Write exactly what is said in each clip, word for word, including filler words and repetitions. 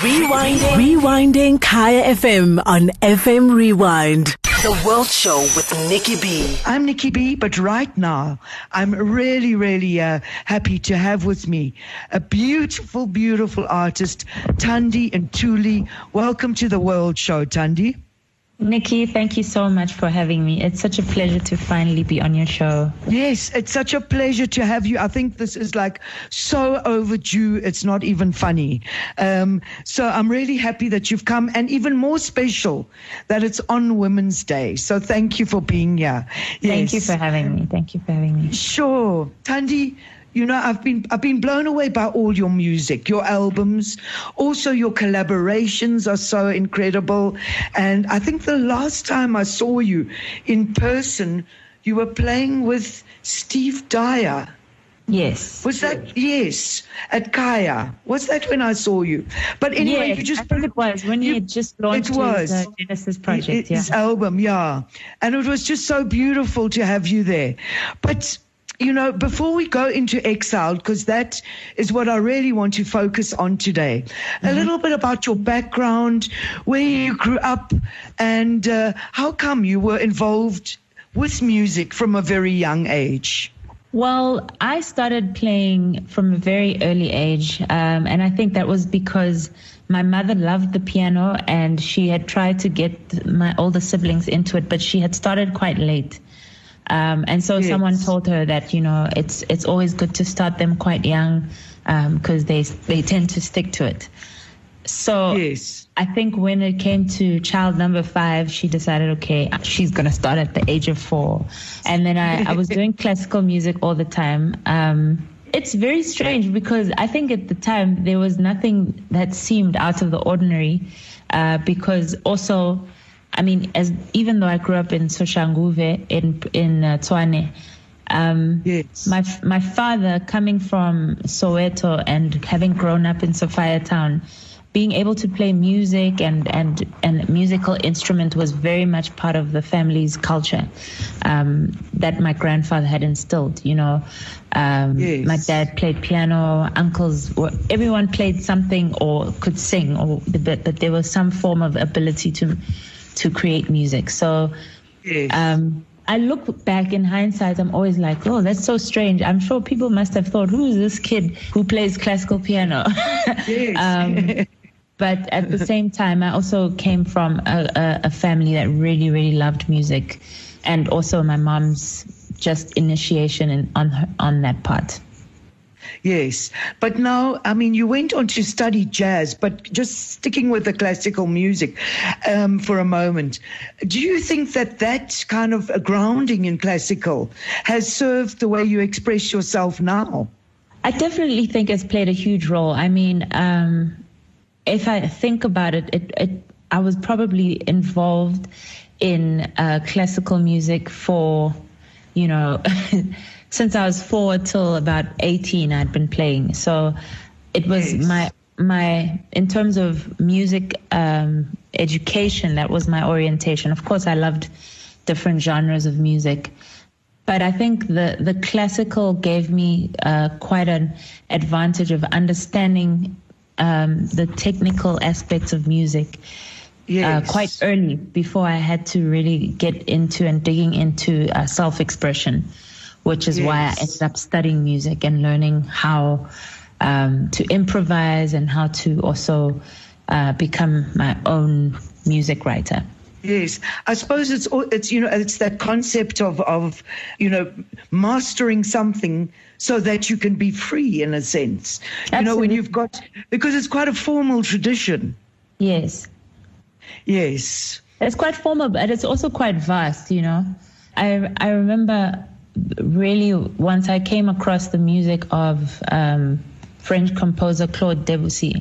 Rewinding. Rewinding Kaya F M on F M Rewind. The World Show with Nikki B. I'm Nikki B, but right now I'm really, really uh, happy to have with me a beautiful, beautiful artist, Thandi Ntuli. Welcome to the World Show, Thandi. Nikki, thank you so much for having me. It's such a pleasure to finally be on your show. Yes, it's such a pleasure to have you. I think this is like so overdue, it's not even funny. Um, so I'm really happy that you've come, and even more special that it's on Women's Day. So thank you for being here. Yes. Thank you for having me. Thank you for having me. Sure. Thandi, you know, I've been I've been blown away by all your music, your albums, also your collaborations are so incredible. And I think the last time I saw you in person, you were playing with Steve Dyer. Yes. Was that, yes, at Kaya. Was that when I saw you? But anyway, yes, you just... I think it was when you, he had just launched it was. his uh, Genesis project. His yeah. album, yeah. And it was just so beautiful to have you there. But... you know, before we go into Exiled, because that is what I really want to focus on today, mm-hmm. a little bit about your background, where you grew up, and uh, how come you were involved with music from a very young age? Well, I started playing from a very early age, um, and I think that was because my mother loved the piano, and she had tried to get my older siblings into it, but she had started quite late. Um, and so yes. someone told her that, you know, it's it's always good to start them quite young because um, they they tend to stick to it. So yes. I think when it came to child number five, she decided, okay, she's going to start at the age of four. And then I, I was doing classical music all the time. Um, it's very strange because I think at the time there was nothing that seemed out of the ordinary uh, because also... I mean, as even though I grew up in Soshanguve in in uh, Tshwane, um, yes. my my father coming from Soweto and having grown up in Sophia Town, being able to play music and and and musical instrument was very much part of the family's culture um, that my grandfather had instilled. You know, um, yes. my dad played piano, uncles, were, everyone played something or could sing, or but, but there was some form of ability to. to create music. So yes. um, I look back in hindsight, I'm always like, oh, that's so strange. I'm sure people must have thought, who is this kid who plays classical piano? Yes. um, but at the same time, I also came from a, a, a family that really, really loved music, and also my mom's just initiation in, on her, on that part. Yes. But now, I mean, you went on to study jazz, but just sticking with the classical music um, for a moment, do you think that that kind of a grounding in classical has served the way you express yourself now? I definitely think it's played a huge role. I mean, um, if I think about it, it, it I was probably involved in uh, classical music for, you know... Since I was four till about eighteen, I'd been playing. So it was yes. my, my in terms of music um, education, that was my orientation. Of course, I loved different genres of music. But I think the, the classical gave me uh, quite an advantage of understanding um, the technical aspects of music yes. uh, quite early before I had to really get into and digging into uh, self-expression. Which is yes. why I ended up studying music and learning how um, to improvise and how to also uh, become my own music writer. Yes, I suppose it's it's you know it's that concept of of you know mastering something so that you can be free in a sense. Absolutely. You know, when you've got, because it's quite a formal tradition. Yes. Yes. It's quite formal, but it's also quite vast. You know, I I remember. Really, once I came across the music of um, French composer Claude Debussy,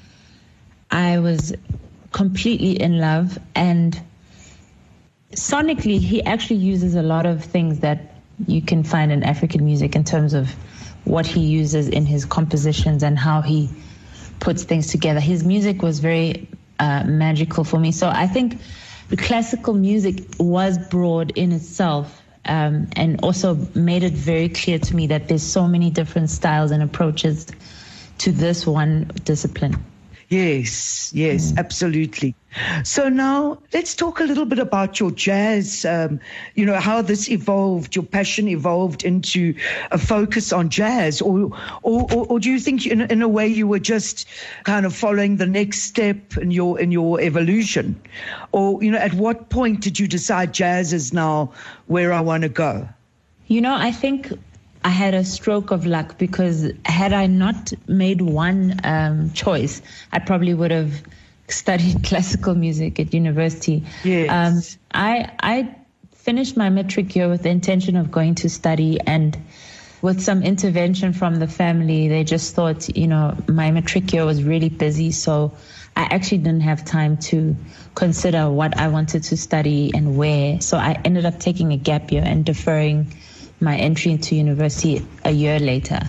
I was completely in love. And sonically, he actually uses a lot of things that you can find in African music in terms of what he uses in his compositions and how he puts things together. His music was very uh, magical for me. So I think the classical music was broad in itself. Um, and also made it very clear to me that there's so many different styles and approaches to this one discipline. Yes, yes, mm. absolutely. So now let's talk a little bit about your jazz, um, you know, how this evolved, your passion evolved into a focus on jazz, or or, or, or do you think in, in a way you were just kind of following the next step in your in your evolution? Or, you know, at what point did you decide jazz is now where I want to go? You know, I think I had a stroke of luck, because had I not made one um, choice, I probably would have studied classical music at university. Yes. Um, I I finished my matric year with the intention of going to study, and with some intervention from the family, they just thought, you know, my matric year was really busy, so I actually didn't have time to consider what I wanted to study and where. So I ended up taking a gap year and deferring my entry into university a year later.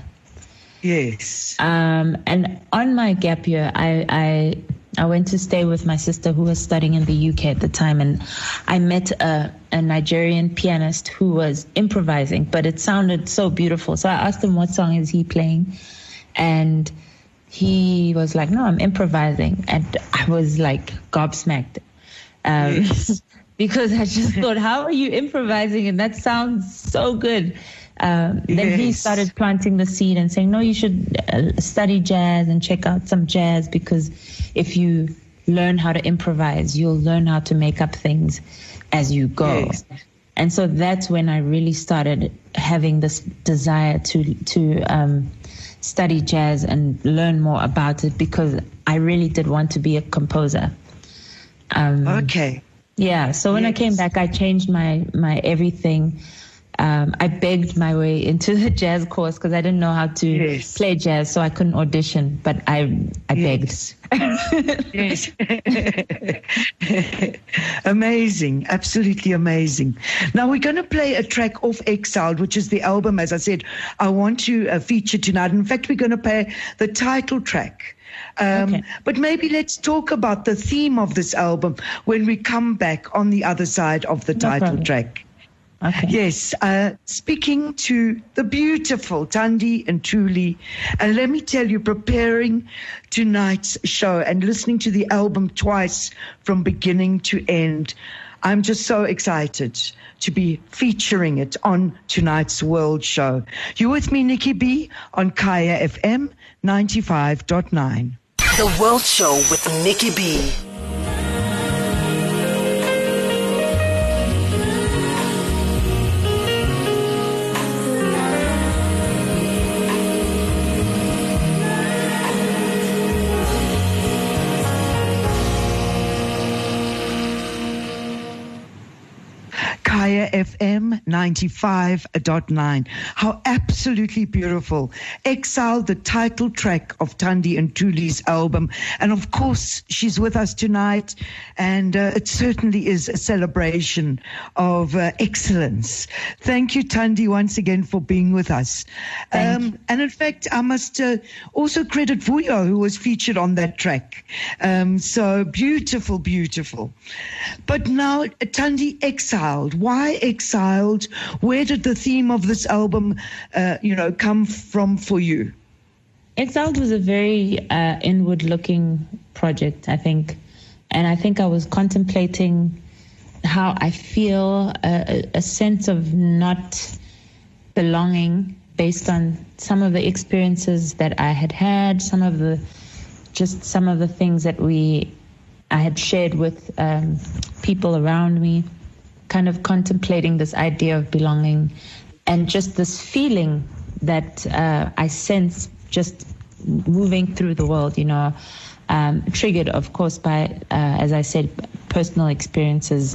Yes. Um, and on my gap year, I, I I went to stay with my sister, who was studying in the U K at the time, and I met a, a Nigerian pianist who was improvising, but it sounded so beautiful. So I asked him, what song is he playing? And he was like, no, I'm improvising. And I was like gobsmacked. Um, yes. Because I just thought, how are you improvising? And that sounds so good. Um, yes. Then he started planting the seed and saying, no, you should uh, study jazz and check out some jazz, because if you learn how to improvise, you'll learn how to make up things as you go. Yes. And so that's when I really started having this desire to to um, study jazz and learn more about it, because I really did want to be a composer. Um, okay. Yeah, so when yes. I came back, I changed my, my everything. Um, I begged my way into the jazz course because I didn't know how to yes. play jazz, so I couldn't audition, but I I yes. begged. Yes. Amazing, absolutely amazing. Now we're going to play a track off Exiled, which is the album, as I said, I want to uh, feature tonight. In fact, we're going to play the title track. Um, okay. But maybe let's talk about the theme of this album when we come back on the other side of the no title problem. track. Okay. Yes, uh, speaking to the beautiful Thandi Ntuli, and let me tell you, preparing tonight's show and listening to the album twice from beginning to end, I'm just so excited to be featuring it on tonight's World Show. You with me, Nikki B, on Kaya F M ninety-five point nine. The World Show with Nikki B. Kaya F M ninety-five point nine. How absolutely beautiful. Exile, the title track of Thandi Ntuli's album. And of course, she's with us tonight. And uh, it certainly is a celebration of uh, excellence. Thank you, Thandi, once again for being with us. Um, and in fact, I must uh, also credit Vuyo, who was featured on that track. Um, so beautiful, beautiful. But now, Thandi, Exiled. Why Exiled? Where did the theme of this album, uh, you know, come from for you? Exiled was a very uh, inward-looking project, I think. And I think I was contemplating how I feel, a, a sense of not belonging based on some of the experiences that I had had, some of the, just some of the things that we, I had shared with um, people around me. Kind of contemplating this idea of belonging and just this feeling that uh, I sense just moving through the world, you know, um, triggered, of course, by, uh, as I said, personal experiences.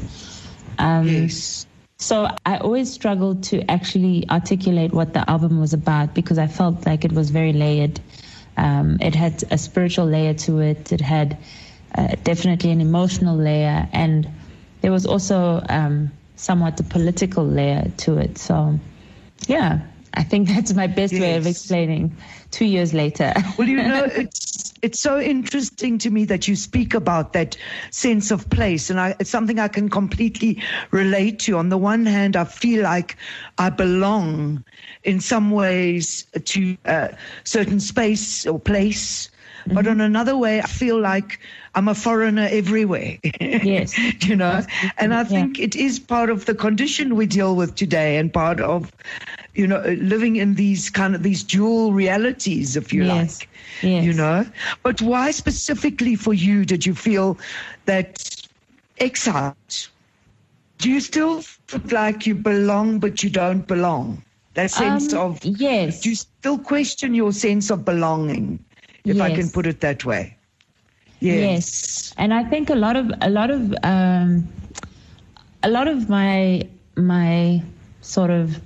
Um, yes. So I always struggled to actually articulate what the album was about, because I felt like it was very layered. Um, it had a spiritual layer to it. It had uh, definitely an emotional layer, and there was also um, somewhat a political layer to it. So, yeah, I think that's my best yes. way of explaining two years later. Well, you know, it's it's so interesting to me that you speak about that sense of place. And I, it's something I can completely relate to. On the one hand, I feel like I belong in some ways to a certain space or place. Mm-hmm. But on another way, I feel like I'm a foreigner everywhere. Yes. You know, and I think yeah. it is part of the condition we deal with today, and part of, you know, living in these kind of these dual realities, if you yes. like. Yes. You know, but why specifically for you did you feel that exiled? Do you still feel like you belong, but you don't belong? That sense um, of, yes. Do you still question your sense of belonging, if yes. I can put it that way? Yes. Yes. And I think a lot of, a lot of, um, a lot of my, my sort of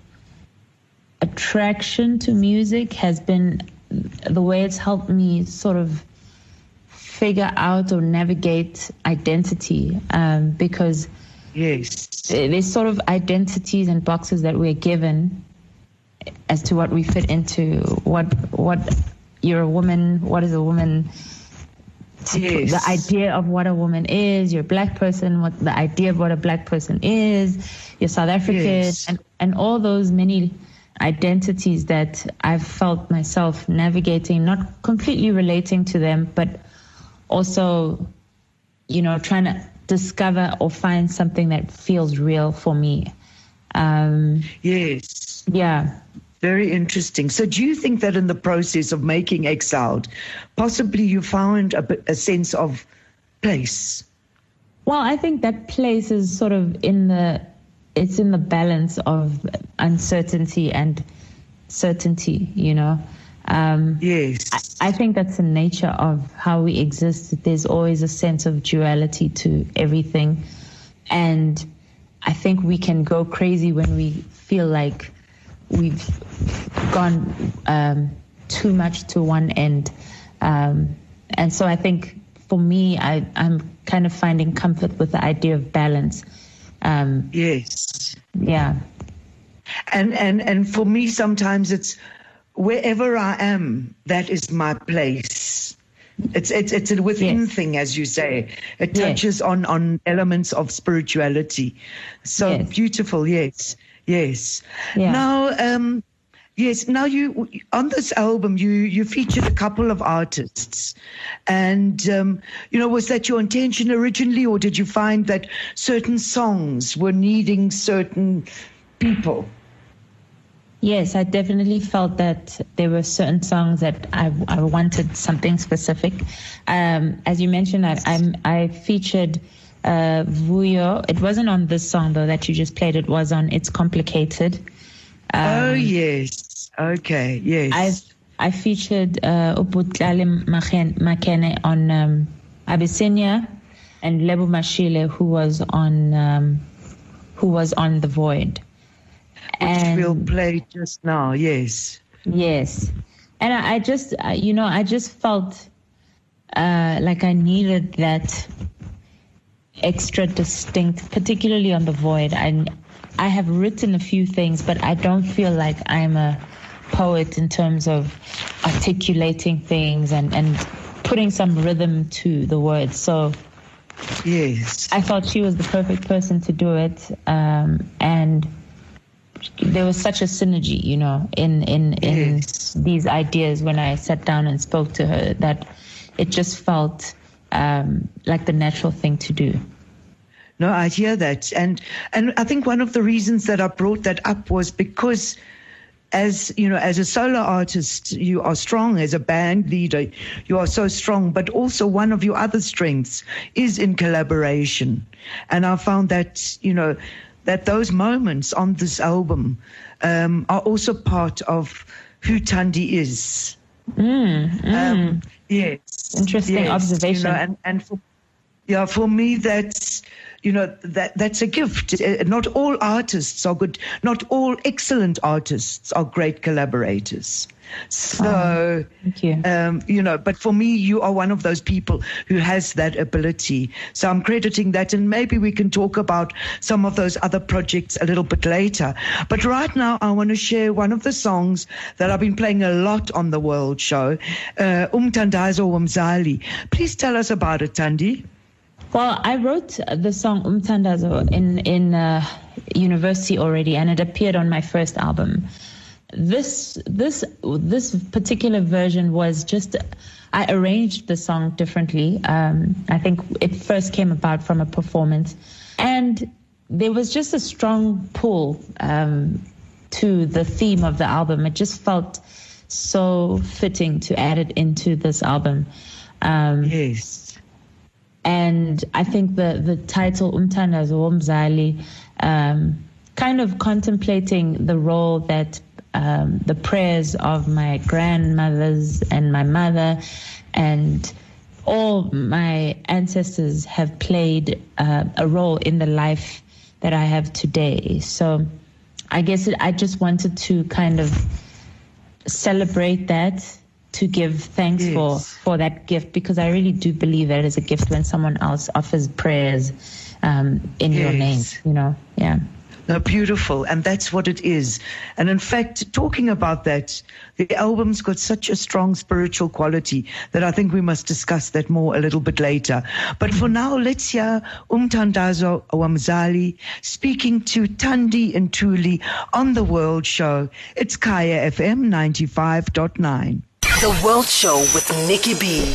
attraction to music has been the way it's helped me sort of figure out or navigate identity, um, because yes, there's sort of identities and boxes that we're given as to what we fit into, what what you're a woman, what is a woman, yes. the idea of what a woman is, you're a black person, what the idea of what a black person is, you're South African, yes. and, and all those many identities that I've felt myself navigating, not completely relating to them, but also, you know, trying to discover or find something that feels real for me. Um, yes. Yeah. Very interesting. So do you think that in the process of making Exiled, possibly you found a, a sense of place? Well, I think that place is sort of in the, it's in the balance of uncertainty and certainty, you know. Um, yes. I, I think that's the nature of how we exist. There's always a sense of duality to everything. And I think we can go crazy when we feel like we've gone um, too much to one end. Um, and so I think for me, I, I'm kind of finding comfort with the idea of balance. Um, yes. Yeah. And, and, and for me, sometimes it's wherever I am, that is my place. It's, it's, it's a within yes. thing, as you say. It touches yes. on, on elements of spirituality. So yes. beautiful. Yes. Yes. Yeah. Now, um, yes. Now you, on this album, you, you featured a couple of artists, and, um, you know, was that your intention originally, or did you find that certain songs were needing certain people? Yes, I definitely felt that there were certain songs that I, I wanted something specific. Um, as you mentioned, I, I'm, I featured uh, Vuyo. It wasn't on this song, though, that you just played. It was on It's Complicated. Um, oh, yes. Okay, yes. I I featured uh, Uputlale Makene on um, Abyssinia, and Lebo Mashile, who was on um, who was on The Void. Which and, we'll play just now, yes. Yes. And I, I just, uh, you know, I just felt uh, like I needed that extra distinct, particularly on The Void. I, I have written a few things, but I don't feel like I'm a poet in terms of articulating things and, and putting some rhythm to the words. So yes, I thought she was the perfect person to do it. Um, and there was such a synergy, you know, in, in, in yes. these ideas when I sat down and spoke to her, that it just felt um, like the natural thing to do. No, I hear that. And, and I think one of the reasons that I brought that up was because as, you know, as a solo artist, you are strong. As a band leader, you are so strong. But also one of your other strengths is in collaboration. And I found that, you know, that those moments on this album um, are also part of who Thandi is. Mm, mm. Um, yes. Interesting yes, observation. You know, and, and for, yeah, for me, that's, you know, that that's a gift. Not all artists are good. Not all excellent artists are great collaborators. So, oh, thank you. Um, you know, but for me, you are one of those people who has that ability. So I'm crediting that, and maybe we can talk about some of those other projects a little bit later. But right now, I want to share one of the songs that I've been playing a lot on the World Show, uh, Umthandazo Womzali. Please tell us about it, Thandi. Well, I wrote the song Umthandazo in in uh, university already, and it appeared on my first album. this this this particular version was just, I arranged the song differently. Um, I think it first came about from a performance, and there was just a strong pull um, to the theme of the album. It just felt so fitting to add it into this album. Um, yes. And I think the, the title, Umthandazo Womzali, um, kind of contemplating the role that um, the prayers of my grandmothers and my mother and all my ancestors have played uh, a role in the life that I have today. So I guess it, I just wanted to kind of celebrate that, to give thanks yes. for, for that gift, because I really do believe that it is a gift when someone else offers prayers um, in yes. your name, you know, yeah. No, beautiful, and that's what it is. And in fact, talking about that, the album's got such a strong spiritual quality that I think we must discuss that more a little bit later. But for now, let's hear Umthandazo Womzali speaking to Thandi Ntuli on The World Show. It's Kaya F M ninety-five point nine. The World Show with Nikki B.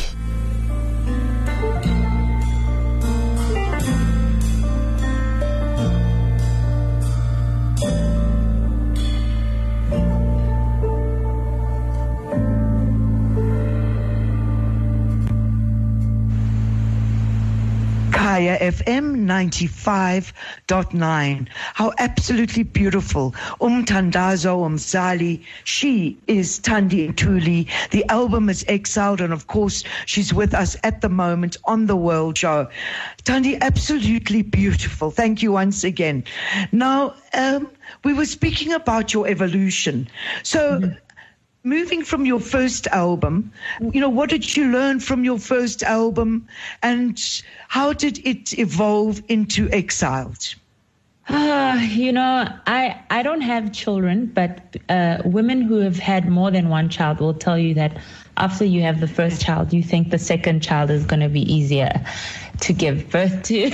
Kaya F M ninety-five point nine. How absolutely beautiful. Umthandazo Womzali. She is Thandi Ntuli. The album is Exiled, and of course, she's with us at the moment on The World Show. Thandi, absolutely beautiful. Thank you once again. Now, um, we were speaking about your evolution. So, mm-hmm. moving from your first album, you know, what did you learn from your first album, and how did it evolve into Exiled? Uh, you know, I, I don't have children, but uh, women who have had more than one child will tell you that after you have the first child, you think the second child is going to be easier to give birth to.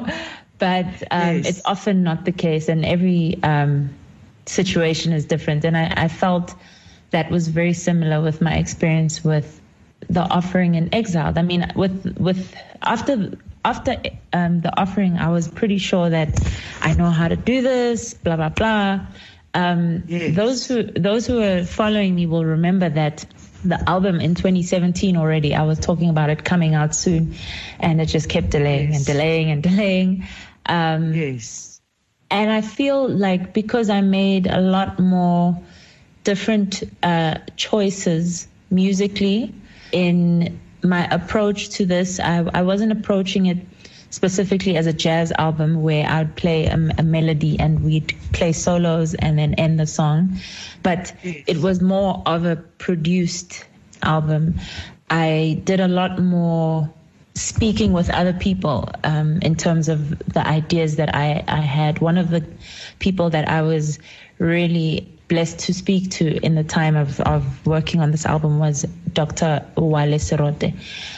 But um, yes. it's often not the case, and every um, situation is different. And I, I felt that was very similar with my experience with the offering in Exiled. I mean, with with after after um, the offering, I was pretty sure that I know how to do this. Blah blah blah. Um, yes. Those who those who are following me will remember that the album in twenty seventeen already, I was talking about it coming out soon, and it just kept delaying yes. and delaying and delaying. Um, yes. And I feel like because I made a lot more different uh, choices musically in my approach to this. I, I wasn't approaching it specifically as a jazz album where I'd play a, a melody and we'd play solos and then end the song. But yes. it was more of a produced album. I did a lot more speaking with other people um, in terms of the ideas that I, I had. One of the people that I was really blessed to speak to in the time of, of working on this album was Doctor Wale Serote.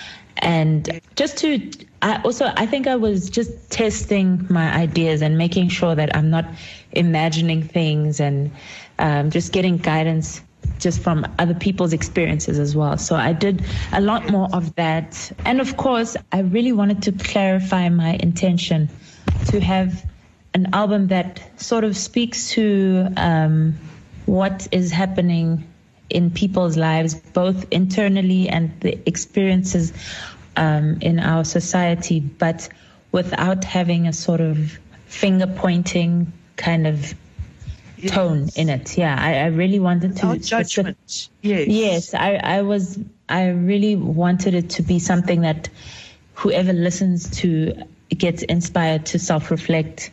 And just to, I also, I think I was just testing my ideas and making sure that I'm not imagining things, and um, just getting guidance just from other people's experiences as well. So I did a lot more of that. And of course, I really wanted to clarify my intention to have an album that sort of speaks to um, what is happening in people's lives, both internally and the experiences um, in our society, but without having a sort of finger pointing kind of yes. tone in it. Yeah, I, I really wanted to. Without judgment. Specific, yes. Yes, I, I was. I really wanted it to be something that whoever listens to gets inspired to self-reflect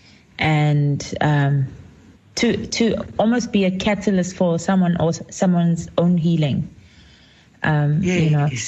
and um, to to almost be a catalyst for someone or someone's own healing. Um, yes. You know.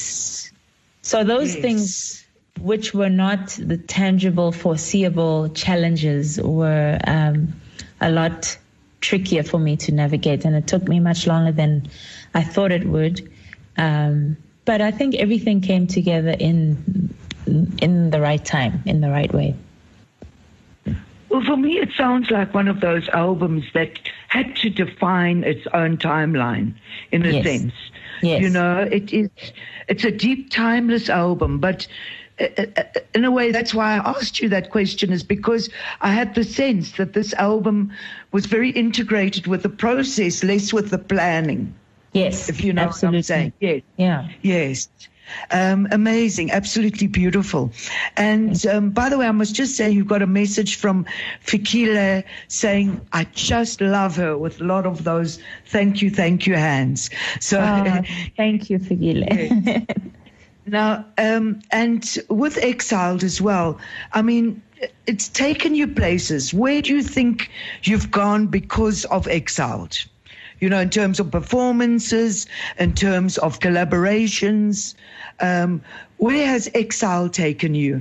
So those yes. things, which were not the tangible, foreseeable challenges, were um, a lot trickier for me to navigate, and it took me much longer than I thought it would. Um, but I think everything came together in in the right time, in the right way. Well, for me, it sounds like one of those albums that had to define its own timeline, in a Yes. sense. Yes. You know, it is. It's a deep, timeless album, but uh, uh, in a way, that's why I asked you that question, is because I had the sense that this album was very integrated with the process, less with the planning. Yes, If you know absolutely. what I'm saying. Yes. Yeah. Yes. Um, amazing, absolutely beautiful. And um, by the way, I must just say you've got a message from Fikile saying, I just love her, with a lot of those thank you, thank you hands. So Oh, thank you, Figile. now, um, and with Exiled as well, I mean, it's taken you places. Where do you think you've gone because of Exiled? You know, in terms of performances, in terms of collaborations, um, where has Exile taken you?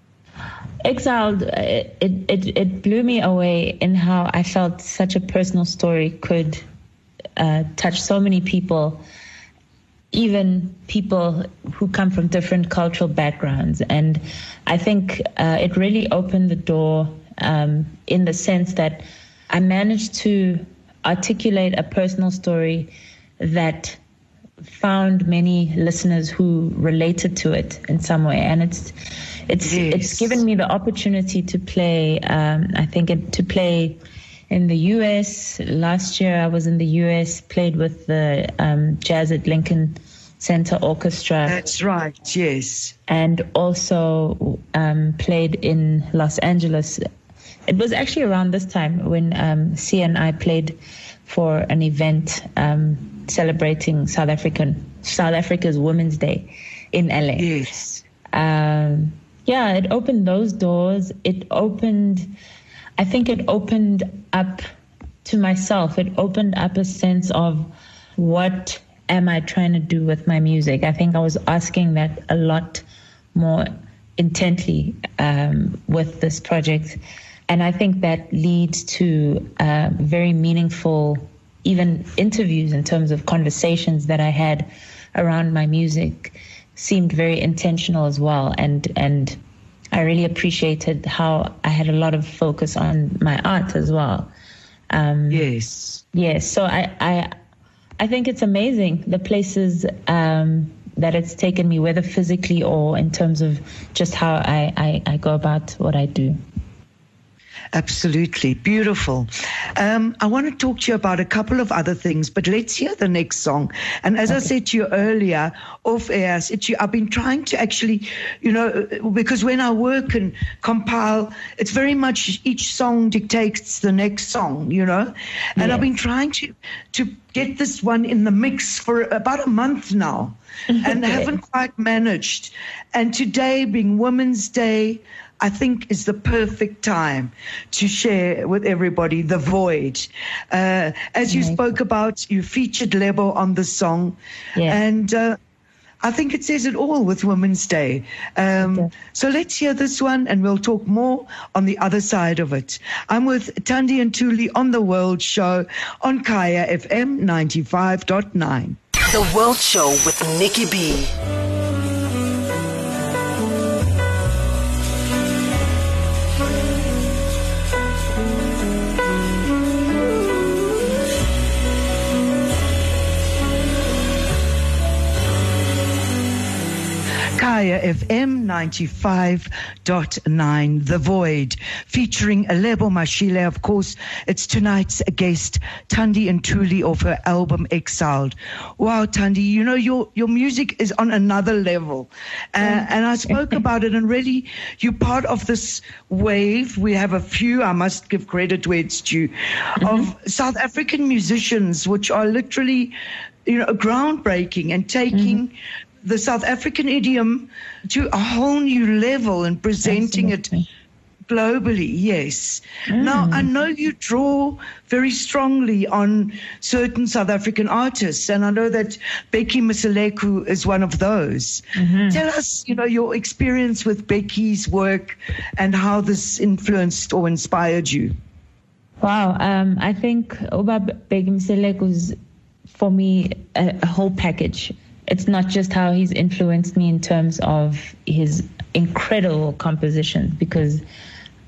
Exiled, it, it, it blew me away in how I felt such a personal story could uh, touch so many people, even people who come from different cultural backgrounds. And I think uh, it really opened the door um, in the sense that I managed to articulate a personal story that found many listeners who related to it in some way, and it's it's Yes. it's given me the opportunity to play. Um, I think it, to play in the U S last year. I was in the U S, played with the um, Jazz at Lincoln Center Orchestra. That's right. Yes. And also um, played in Los Angeles. It was actually around this time when um, C and I played for an event um, celebrating South African South Africa's Women's Day in L A. Yes. Um, yeah, it opened those doors. It opened, I think it opened up to myself. It opened up a sense of what am I trying to do with my music? I think I was asking that a lot more intently um, with this project. And I think that leads to uh, very meaningful, even interviews in terms of conversations that I had around my music seemed very intentional as well. And, and I really appreciated how I had a lot of focus on my art as well. Um, Yes. Yes. So I, I, I think it's amazing the places um, that it's taken me, whether physically or in terms of just how I, I, I go about what I do. Absolutely. Beautiful. Um, I want to talk to you about a couple of other things, but let's hear the next song. And as okay. I said to you earlier, off air, I said to you, I've been trying to actually, you know, because when I work and compile, it's very much each song dictates the next song, you know, and yes. I've been trying to, to get this one in the mix for about a month now and haven't quite managed. And today being Women's Day, I think is the perfect time to share with everybody The Void. Uh, as you spoke about, you featured Lebo on the song. Yeah. And uh, I think it says it all with Women's Day. Um, okay. So let's hear this one and we'll talk more on the other side of it. I'm with Thandi and Thuli on The World Show on Kaya F M ninety-five point nine. The World Show with Nikki B. Kaya F M ninety-five point nine, The Void, featuring Lebo Mashile. Of course, it's tonight's guest, Thandi and Thuli, of her album Exiled. Wow, Thandi, you know, your, your music is on another level. Uh, and I spoke about it, and really, you're part of this wave. We have a few, I must give credit where it's due, mm-hmm. of South African musicians, which are literally, you know, groundbreaking and taking... Mm-hmm. the South African idiom to a whole new level and presenting Absolutely. It globally, yes. Mm. Now, I know you draw very strongly on certain South African artists, and I know that Becky Mseleku is one of those. Mm-hmm. Tell us, you know, your experience with Becky's work and how this influenced or inspired you. Wow, um, I think Oba Becky Mseleku is, for me, a, a whole package. It's not just how he's influenced me in terms of his incredible composition, because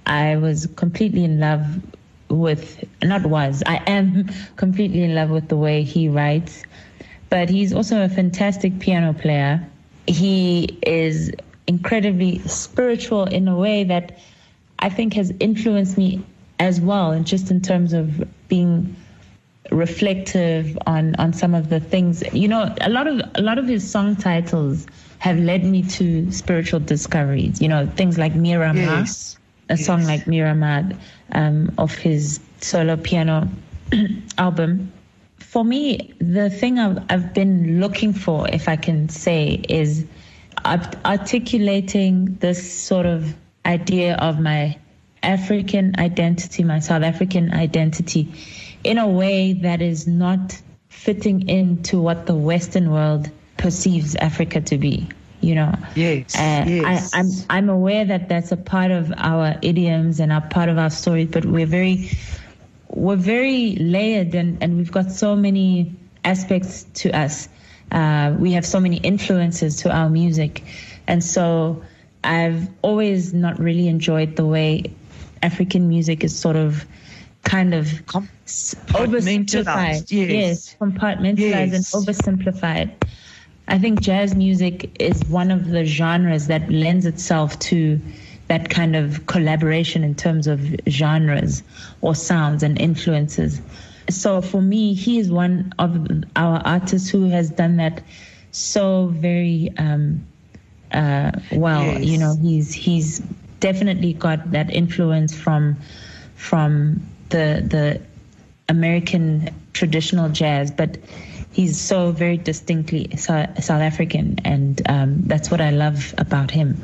I was completely in love with, not was, I am completely in love with the way he writes. But he's also a fantastic piano player. He is incredibly spiritual in a way that I think has influenced me as well, and just in terms of being reflective on, on some of the things. You know, a lot of a lot of his song titles have led me to spiritual discoveries. You know, things like Miramar, Yes. a Yes. song like Miramar um, of his solo piano album. For me, the thing I've, I've been looking for, if I can say, is art- articulating this sort of idea of my African identity, my South African identity, in a way that is not fitting into what the Western world perceives Africa to be. You know, Yes, uh, yes. I, I'm I'm aware that that's a part of our idioms and a part of our stories, but we're very we're very layered, and, and we've got so many aspects to us. Uh, we have so many influences to our music, and so I've always not really enjoyed the way African music is sort of kind of Com- oversimplified. compartmentalized, yes. yes, compartmentalized Yes. and oversimplified. I think jazz music is one of the genres that lends itself to that kind of collaboration in terms of genres or sounds and influences. So for me, he is one of our artists who has done that so very um, uh, well. Yes. You know, he's he's definitely got that influence from from the the American traditional jazz, but he's so very distinctly South, South African, and um, that's what I love about him.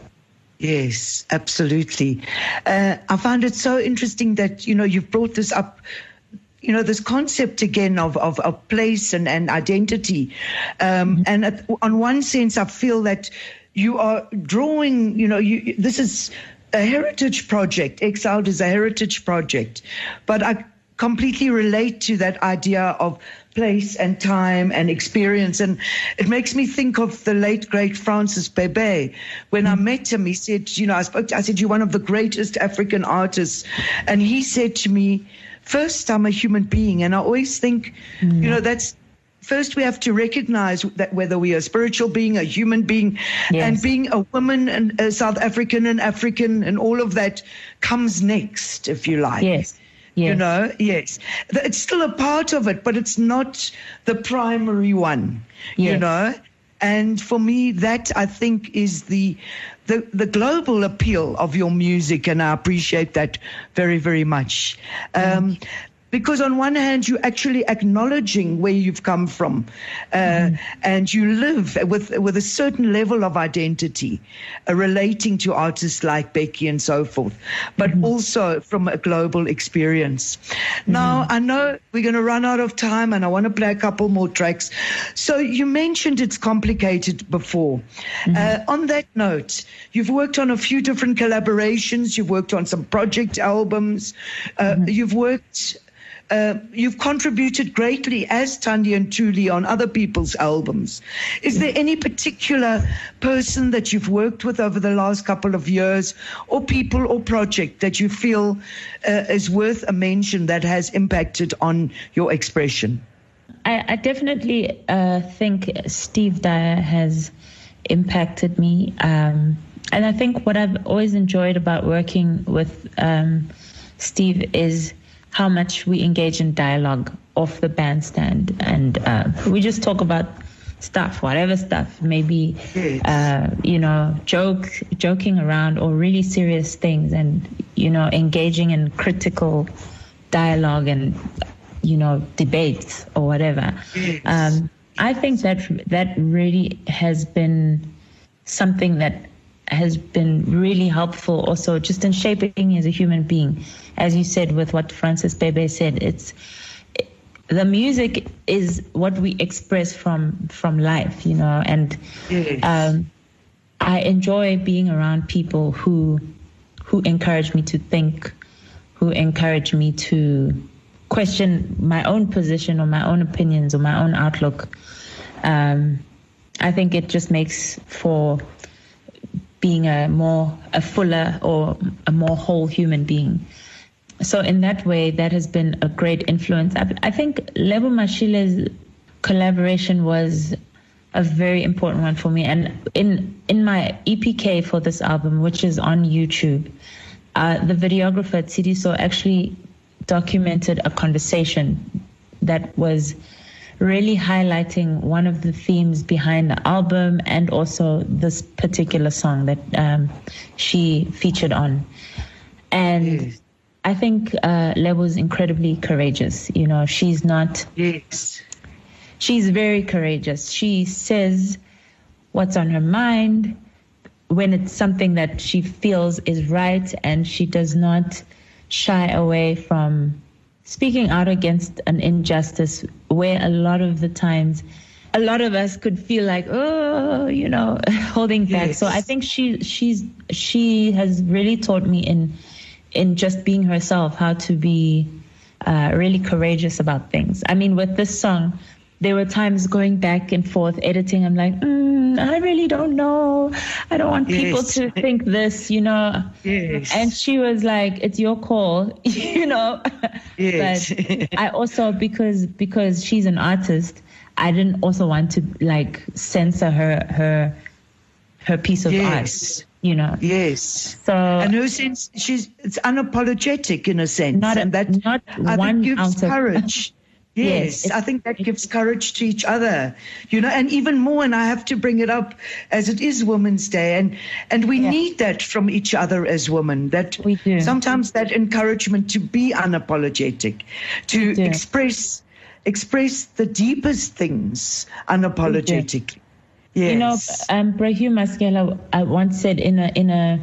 Yes, absolutely. Uh, I find it so interesting that, you know, you've brought this up, you know, this concept again of, of, of place and, and identity. Um, mm-hmm. And at, on one sense, I feel that you are drawing, you know, you, this is a heritage project. Exiled is a heritage project. But I completely relate to that idea of place and time and experience. And it makes me think of the late, great Francis Bebey. When I met him, he said, you know, I spoke to, I said, you're one of the greatest African artists. And he said to me, first, I'm a human being. And I always think, mm. you know, that's, first we have to recognize that whether we are a spiritual being, a human being, yes. and being a woman and a South African and African and all of that comes next, if you like. Yes. Yes. You know, yes. It's still a part of it, but it's not the primary one, yes. you know. And for me, that, I think, is the, the the global appeal of your music, and I appreciate that very, very much. Um, mm. Because on one hand, you're actually acknowledging where you've come from, uh, mm. and you live with with a certain level of identity, uh, relating to artists like Becky and so forth, but mm. also from a global experience. Mm. Now, I know we're going to run out of time, and I want to play a couple more tracks. So you mentioned it's complicated before. Mm. Uh, on that note, you've worked on a few different collaborations. You've worked on some project albums. Uh, mm. You've worked... Uh, you've contributed greatly as Thandi and Thuli on other people's albums. Is there any particular person that you've worked with over the last couple of years, or people or project that you feel uh, is worth a mention that has impacted on your expression? I, I definitely uh, think Steve Dyer has impacted me. Um, and I think what I've always enjoyed about working with um, Steve is how much we engage in dialogue off the bandstand, and uh, we just talk about stuff, whatever stuff, maybe, uh, you know, joke, joking around, or really serious things, and, you know, engaging in critical dialogue and, you know, debates or whatever. Yes. Um, I think that that really has been something that has been really helpful also just in shaping me as a human being. As you said, with what Francis Bebey said, it's it, the music is what we express from from life, you know, and yes. um, I enjoy being around people who who encourage me to think, who encourage me to question my own position or my own opinions or my own outlook. Um, I think it just makes for being a more, a fuller or a more whole human being. So in that way, that has been a great influence. I, I think Lebo Mashile's collaboration was a very important one for me. And in in my E P K for this album, which is on YouTube, uh, the videographer Tsidiso actually documented a conversation that was really highlighting one of the themes behind the album and also this particular song that um, she featured on. And yes. I think uh, Lebo's incredibly courageous. You know, she's not... Yes. She's very courageous. She says what's on her mind when it's something that she feels is right, and she does not shy away from speaking out against an injustice where a lot of the times, a lot of us could feel like, oh, you know, holding back. Yes. So I think she she's she has really taught me in in just being herself how to be uh, really courageous about things. I mean, with this song, there were times going back and forth editing. I'm like, mm, I really don't know. I don't want yes. people to think this, you know. Yes. And she was like, it's your call, you know. Yes. But I also, because because she's an artist, I didn't also want to like censor her her her piece of yes. art, you know. Yes. So and her sense, she's it's unapologetic in a sense, not a, and that not I one think gives ounce of courage. Yes, yes, I think that gives courage to each other, you know, and even more, and I have to bring it up as it is Women's Day, and, and we yeah. need that from each other as women, that we do. Sometimes that encouragement to be unapologetic, to express express the deepest things unapologetically. Yes. You know, um, Brahyou Maskela uh, once said in a in a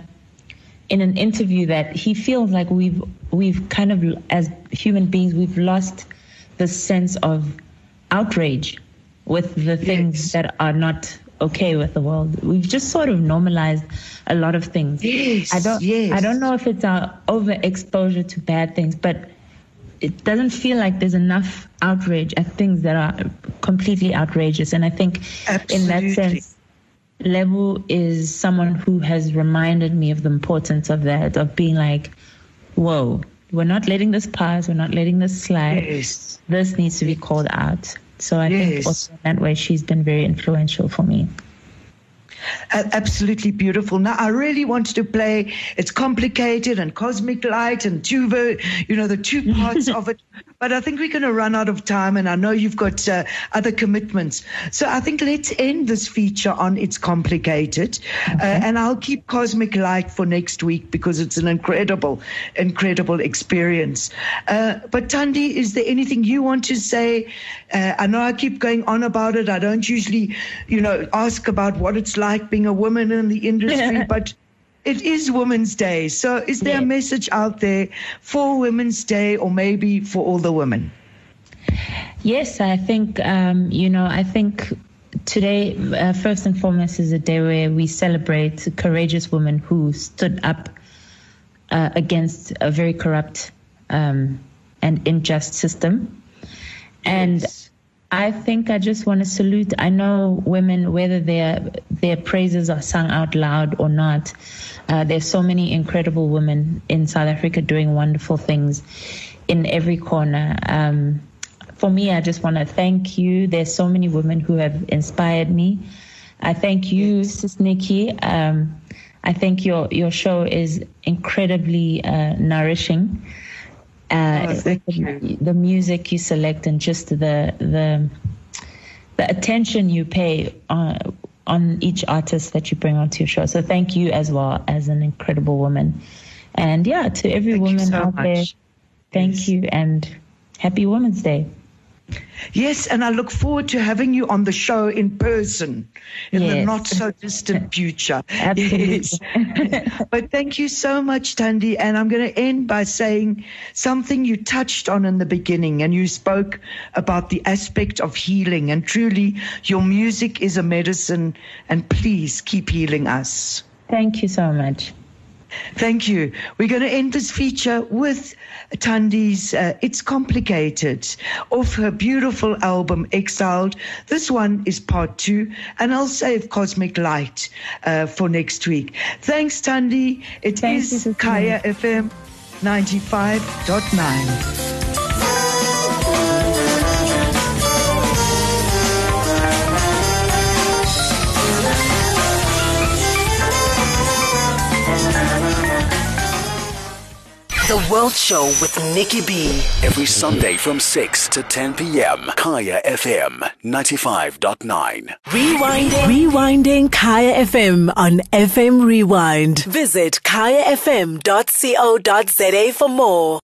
in an interview that he feels like we've we've kind of, as human beings, we've lost the sense of outrage with the things yes. that are not okay with the world. We've just sort of normalized a lot of things. Yes, I don't, yes. I don't know if it's our overexposure to bad things, but it doesn't feel like there's enough outrage at things that are completely outrageous. And I think Absolutely. in that sense, Lebo is someone who has reminded me of the importance of that, of being like, whoa, we're not letting this pass. We're not letting this slide. Yes. This needs to be called out. So I yes. think also in that way, she's been very influential for me. Absolutely beautiful. Now, I really wanted to play It's Complicated and Cosmic Light and Tuba, you know, the two parts of it. But I think we're going to run out of time, and I know you've got uh, other commitments. So I think let's end this feature on It's Complicated. Okay. Uh, and I'll keep Cosmic Light for next week because it's an incredible, incredible experience. Uh, but Thandi, is there anything you want to say? Uh, I know I keep going on about it. I don't usually, you know, ask about what it's like being a woman in the industry, but it is Women's Day. So is there yeah. a message out there for Women's Day, or maybe for all the women? Yes, I think, um, you know, I think today, uh, first and foremost, is a day where we celebrate courageous women who stood up uh, against a very corrupt um, and unjust system. And yes. I think I just want to salute. I know women, whether their their praises are sung out loud or not. Uh, there's so many incredible women in South Africa doing wonderful things in every corner. Um, for me, I just want to thank you. There's so many women who have inspired me. I thank you, Sis Nikki. Um, I think your your show is incredibly uh, nourishing. Uh, oh, thank you. The music you select and just the the the attention you pay on, on each artist that you bring onto your show. So thank you as well as an incredible woman. And yeah, to every thank woman so out much. there, thank yes. you and happy Women's Day. Yes, and I look forward to having you on the show in person in yes. the not-so-distant future. Absolutely. Yes. But thank you so much, Thandi, and I'm going to end by saying something you touched on in the beginning, and you spoke about the aspect of healing, and truly your music is a medicine, and please keep healing us. Thank you so much. Thank you. We're going to end this feature with Thandi's uh, It's Complicated off her beautiful album Exiled. This one is part two, and I'll save Cosmic Light uh, for next week. Thanks, Thandi. It Thanks, is Kaya F M ninety-five point nine. The World Show with Nikki B. Every Sunday from six to ten p.m. Kaya F M ninety-five point nine. Rewinding. Rewinding Kaya F M on F M Rewind. Visit kaya f m dot co dot za for more.